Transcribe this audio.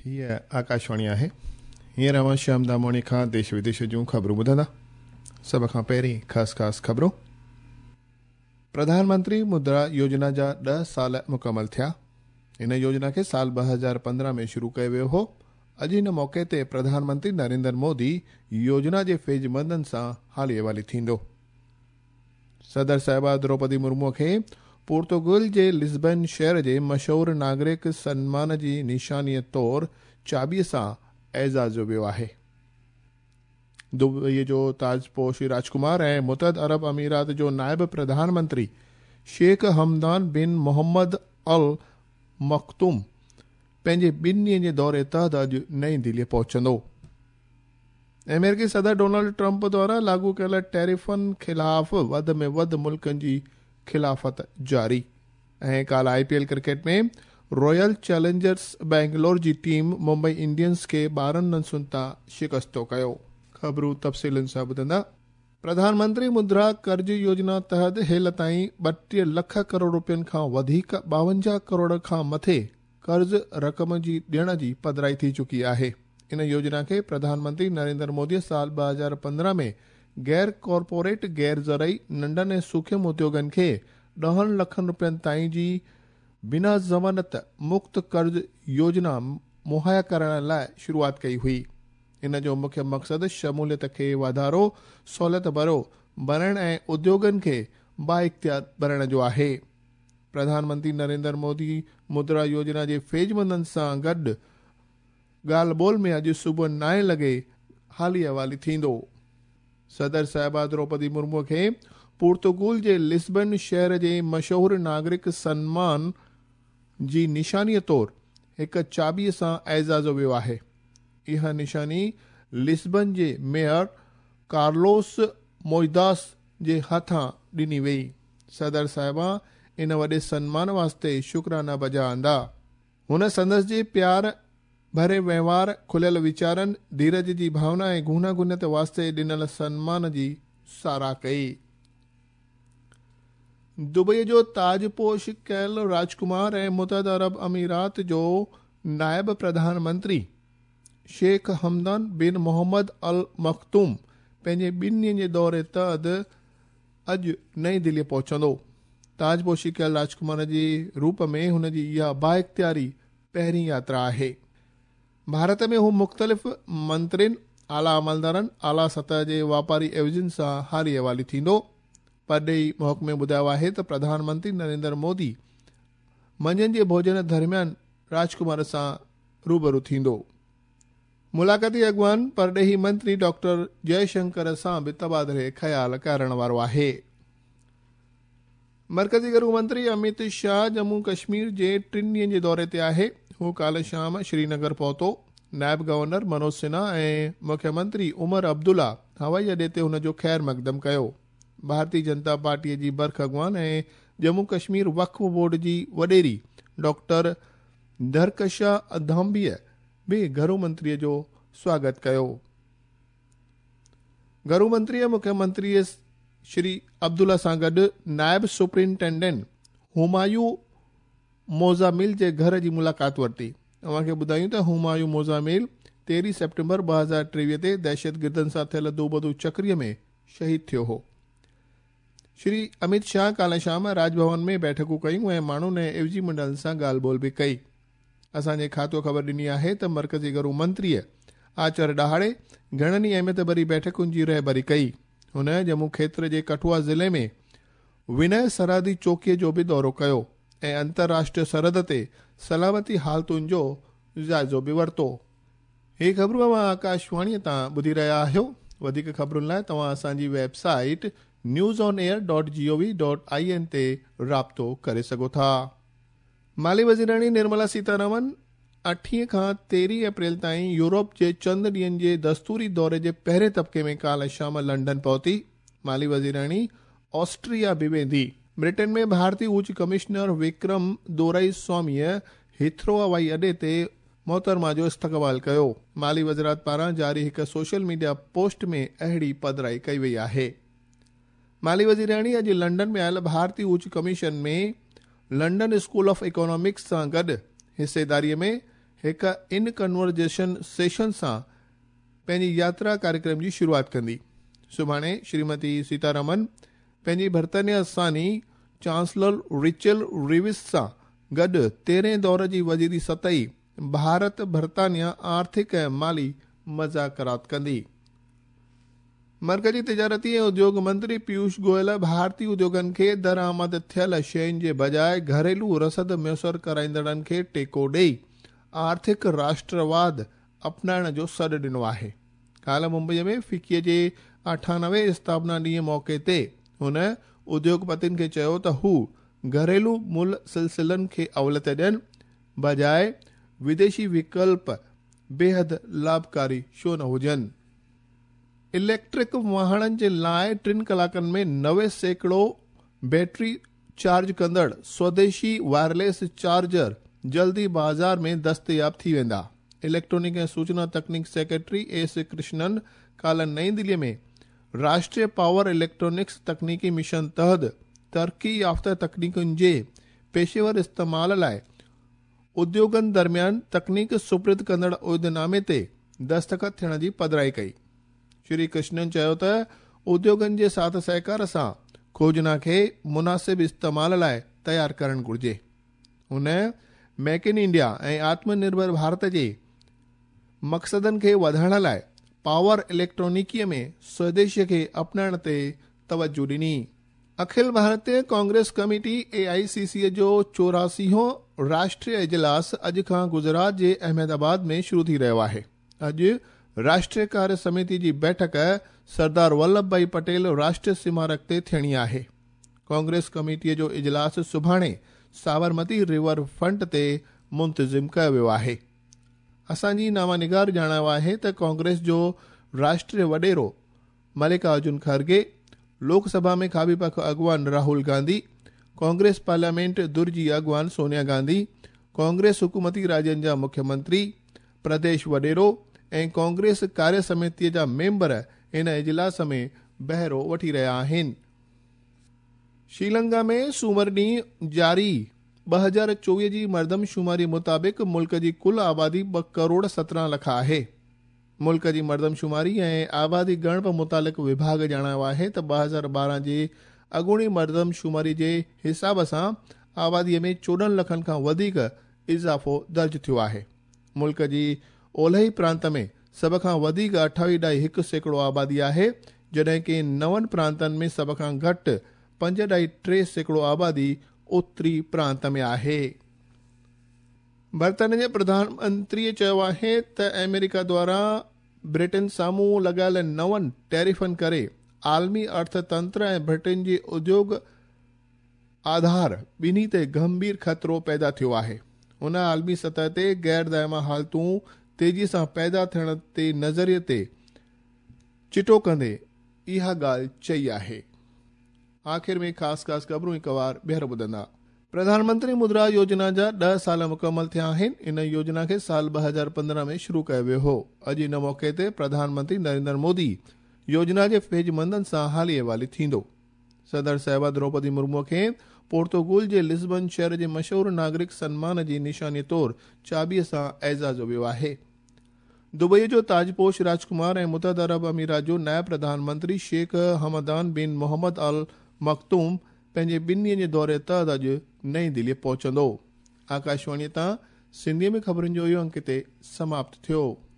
हीअ आकाशवाणी आहे। हींअर अवां शाम दामोणी खां देश विदेश जूं ख़बरूं ॿुधंदा। सभ खां पहिरीं ख़ासि खबरूं। प्रधानमंत्री मुद्रा योजना जा 10 साल मुकमल थिया। इन योजना खे साल 2015 में शुरू कयो वियो हो। अॼु इन मौक़े ते प्रधानमंत्री नरेंद्र मोदी योजना जे फ़ेज़मंदनि सां हाली अहिवाली थींदो। सदर साहिबा द्रौपदी मुर्मू खे पोर्तुगल जे लिस्बन शहर जे मशहूर नागरिक सम्मान जी निशानीअ तौरु चाबीअ सां एज़ाज़ो वियो आहे। दुबई जो ताजपोश राजकुमार ऐं मुतहद अरब अमीरात जो नायब प्रधानमंत्री शेख हमदान बिन मोहम्मद अल मखतूम पंहिंजे 2 ॾींहनि जे दौरे तहत अॼु नई दिल्ली पहुचंदो। अमेरिकी सदर डोनाल्ड ट्रंप द्वारा लागू कयल टैरिफनि ख़िलाफ़ वधि में वधि मुल्कनि जी खिलाफ़त जारी। ऐं काल IPL क्रिकेट में रॉयल चैलेंजर्स बैंगलोर जी टीम मुंबई इंडियंस खे 12 रनसुनि तां शिकस्तो कयो। ख़बरूं तफ़सीलुनि सां ॿुधंदा। प्रधानमंत्री मुद्रा कर्ज योजना तहत हेल ताईं 32 लख करोड़ रुपयनि खां वधीक 52 करोड़ खां मथे कर्ज रक़म जी ॾियण जी पधिराई थी चुकी आहे। इन योजना खे प्रधानमंत्री नरेंद्र मोदी साल 2015 में गैर कॉर्पोरेट गैर ज़रई नंढनि ऐं सूक्ष्म उद्योगनि खे 10 लखनि रुपयनि ताईं जी बिना ज़मानत मुक्त कर्ज योजना मुहैया करण लाइ शुरूआत कई हुई। इन जो मुख्य मक़सदु शमूलियत खे वाधारो, सहूलियत भरो बणाइण ऐं उद्योगनि खे बाइख्तियार बणाइण जो आहे। प्रधानमंत्री नरेंद्र मोदी मुद्रा योजना जे फ़ेज़मंदनि सां गॾु ॻाल्हि ॿोल में अॼु सुबुह 9 लॻे हाली अहिवाली थींदो। सदर साहिबा द्रौपदी मुर्मू खे पोर्तुगल जे लिस्बन शहर जे मशहूर नागरिक सम्मान जी निशानीअ तौरु हिकु चाबीअ सां एज़ाज़ो वियो आहे। इहा निशानी लिस्बन जे मेयर कार्लोस मोइदास जे हथां ॾिनी वई। सदर साहिबा इन वॾे सन्मान वास्ते शुक्राना बजा आंदा। हुन संदसि जे प्यार भरे वहिंवार, खुलियल वीचारनि, धीरज जी भावना ऐं गूनागूनियत वास्ते ॾिनल सन्मान जी साराह कई। दुबई जो ताजपोश कयल राजकुमार ऐं मुतहद अरब अमीरात जो नायब प्रधानमंत्री शेख हमदान बिन मोहम्मद अल मखतूम पंहिंजे 2 ॾींहनि जे दौरे तहत अॼु नई दिल्ली पहुचंदो। ताजपोशी कयल राजकुमार जे रूप में हुन जी इहा बाइख्तियारी पहिरीं यात्रा आहे। भारत में हू मुख़्तलिफ़ मंत्रियुनि, आला अमलदारनि, आला सतह जे वापारी एवज़नि सां हाली अहिवाली थींदो। परॾेही महकमे ॿुधायो आहे त प्रधानमंत्री नरेंद्र मोदी मंझंदि जे भोजन दरमियान राजकुमार सां रूबरू थींदो। मुलाक़ाती अॻवान परॾेही मंत्री डॉक्टर जयशंकर सां बि तबादले ख़्याल करण वारो आहे। मरकज़ी गृह मंत्री अमित शाह जम्मू कश्मीर जे 3 ॾींहनि जे दौरे ते आहे। हू काल्ह शाम श्रीनगर पहुतो। नायब गवर्नर मनोज सिन्हा ऐं मुख्यमंत्री उमर अब्दुल्ला हवाई अॾे ते हुन जो ख़ैर मक़दम कयो। भारतीय जनता पार्टीअ जी बरख़ अॻवान ऐं जम्मू कश्मीर वक्फ बोर्ड जी वॾेरी डॉक्टर दरकशा अधाम्बीअ बि गृह मंत्रीअ जो स्वागत कयो। गृह मंत्रीअ मुख्यमंत्री श्री अब्दुल्ला सां गॾु नायब सुप्रिंटेंडेंट हुमायूं मोज़ामिल जे घर जी मुलाक़ात वरिती। अव्हांखे ॿुधायूं त हुमायूं मोज़ामिल 13 सेप्टेम्बर 2023 ते दहशतगर्दनि सां थियल दोबदू चक्रीअ में शहीद थियो हो। श्री अमित शाह काल्ह शाम राजभवन में बैठकूं कयूं ऐं माण्हुनि ऐं एवजी मंडलनि सां ॻाल्हि ॿोल बि कई। असांजे खातो ख़बर ॾिनी आहे त मरकज़ी गृह मंत्रीअ आचर ॾहाड़े घणनि ई अहमियत भरी बैठकुनि जी रहबरी कई। हुन जम्मू खेत्र जे कठुआ ज़िले में विनय सरहदी चौकीअ जो बि दौरो कयो ऐं अंतर्राष्ट्रीय सरहद ते सलामती हालतुनि जो जाइज़ो बि वरितो। हे ख़बरूं अवां आकाशवाणीअ तां ॿुधी रहिया आहियो। वधीक ख़बरुनि लाइ तव्हां असांजी वेबसाइट newsonair.gov.in ते राब्तो करे सघो था। माली वज़ीराणी निर्मला सीतारमन 8 खां 13 अप्रैल ताईं यूरोप जे चंद ॾींहनि जे दस्तूरी दौरे जे पहिरें तबके में काल्ह शाम लंडन पहुती। माली वज़ीराणी ऑस्ट्रिया बि वेंदी। ब्रिटेन में भारतीय उच्च कमिश्नर विक्रम दोराईस्वामीअ हिथ्रो हवाई अॾे ते मोहतरमा जो इस्तक़बाल कयो। माली वज़ारत पारां जारी हिकु सोशल मीडिया पोस्ट में अहिड़ी पधिराई कई वई आहे। माली वज़ीराणी अॼु लंडन में आयल भारतीय उच्च कमीशन में लंडन स्कूल ऑफ इकोनॉमिक्स सां गॾु हिसेदारीअ में हिक इन कन्वर्जेशन सेशन सां पंहिंजी यात्रा कार्यक्रम जी शुरूआत कंदी। सुभाणे श्रीमती सीतारमन पंहिंजी बर्तानिया सानी चांसलर रिचल रिविस सां गॾु 13 दौर जी वज़ीरी सतही भारत बर्तानिया आर्थिक ऐं माली मज़ाकरात कंदी। मरकज़ी तिजारती ऐं उद्योग मंत्री पीयूष गोयल भारतीय उद्योगनि खे दरआमद थियल शयुनि जे बजाए घरेलू रसद मुयसर कराईंदड़नि खे टेको ॾेई आर्थिक राष्ट्रवाद अपनाइण जो सॾु ॾिनो आहे। काल्ह मुंबईअ में फिक्कीअ जे 98 स्थापना ॾींहं मौक़े ते हुन उद्योगपतिनि खे चयो त हू घरेलू मुल सिलसिलनि खे अवलियत ॾियनि, बजाए विदेशी विकल्प बेहद लाभकारी छो न हुजनि। इलेक्ट्रिक वाहननि जे लाइ 3 कलाकनि में 90% बैटरी चार्ज कंदड़ स्वदेशी वायरलेस चार्जर जल्दी बाज़ार में दस्तयाब थी वेंदा। इलेक्ट्रॉनिक ऐं सूचना तकनीक सेक्रेटरी एस कृष्णन काल्ह नई दिल्लीअ में राष्ट्रीय पावर इलेक्ट्रॉनिक्स तकनीकी मिशन तहत तरक्की याफ़्ता तकनीकुनि जे पेशेवर इस्तेमाल लाइ उद्योगनि दरमियान तकनीक सुपुर्द कंदड़ उहिदेनामे ते दस्तख़त थियण जी पधिराई कई। श्री कृष्णन चयो त उद्योगनि जे साथ सहकार सां खोजना खे मुनासिब इस्तेमाल लाइ तयारु करणु घुर्जे। हुन मेक इन इंडिया ऐं आत्मनिर्भर भारत जे मक़सदनि खे वधाइण लाइ पावर इलेक्ट्रॉनिकीअ में स्वदेशीअ खे अपनाइण ते तवजो ॾिनी। अखिल भारतीय कांग्रेस कमेटी AICC जो 84हों राष्ट्रीय इजलास अॼु खां गुजरात जे अहमदाबाद में शुरू थी रहियो आहे। अॼु राष्ट्रीय कार्य समिति जी बैठक सरदार वल्लभ भाई पटेल राष्ट्रीय स्मारक ते थियणी आहे। कांग्रेस कमेटीअ जो इजलास सुभाणे साबरमती रिवर फ्रंट ते मुंतज़िम कयो वियो आहे। असांजी नामानिगार ॼाणायो आहे त कांग्रेस जो राष्ट्रीय वॾेरो मल्लिकार्जुन खड़गे, लोकसभा में खाॿी पख अॻवान राहुल गांधी, कांग्रेस पार्लियामेंट दुर जी अॻवान सोनिया गांधी, कांग्रेस हुकूमती राज्यनि जा मुख्यमंत्री, प्रदेश वॾेरो ऐं कांग्रेस कार्य समितीअ जा मेंबर इन इजलास में बहिरो वठी रहिया आहिनि। श्रीलंका में सूमर ॾींहुं जारी 2024 जी मर्दमशुमारी मुताबिक़ मुल्क जी कुल आबादी 2 करोड़ 17 लख आहे। मुल्क जी मर्दमशुमारी ऐं आबादी ॻणप मुतालिक़ विभाग ॼाणायो आहे त 2012 जे अॻूणी मर्दमशुमारी जे हिसाब सां आबादीअ में 14 लखनि खां वधीक इज़ाफ़ो दर्ज थियो आहे। मुल्क जी ओलही प्रांत में सभ खां वधीक 28.1% आबादी आहे, जॾहिं कि 9 प्रांतनि में सभ खां घटि 5.3% आबादी उत्तरी प्रांत में आहे। बर्तानिया जे प्रधानमंत्रीअ चयो आहे त अमेरिका द्वारा ब्रिटेन साम्हूं लॻायल नवनि टैरिफनि करे आलमी अर्थतंत्र ऐं ब्रिटेन जे उद्योग आधार ॿिन्ही ते गंभीर ख़तरो पैदा थियो आहे। हुन आलमी सतह ते गैर दाइमा हालतूं तेज़ी सां पैदा थियण ते नज़रिये ते चिटो कंदे इहा ॻाल्हि चई आहे। आख़िर में ख़ासि ख़बरूं हिकु बार ॿीहर ॿुधंदा। प्रधानमंत्री मुद्रा योजना जा 10 साल मुकमल थिया आहिनि। इन योजना खे साल 2015 में शुरू कयो वियो हो। अॼु इन मौक़े ते प्रधानमंत्री नरेंद्र मोदी योजना जे फेजमंदनि सां हाली अहिवाली थींदो। सदर साहिबा द्रौपदी मुर्मू खे पोर्तुगल जे लिस्बन शहर जे मशहूर नागरिक सम्मान जी निशानी तौरु चाबीअ सां एज़ाज़ो वियो आहे। दुबई जो ताजपोश राजकुमार ऐं मुतहद अरब अमीरात जो नायब प्रधानमंत्री शेख हमदान बिन मोहम्मद अल मखतूम पंहिंजे 2 ॾींहनि जे दौरे तहत अॼु नई दिल्ली पहुचंदो। आकाशवाणी तां सिंधीअ में ख़बरुनि जो इहो अंक ते समाप्त थियो।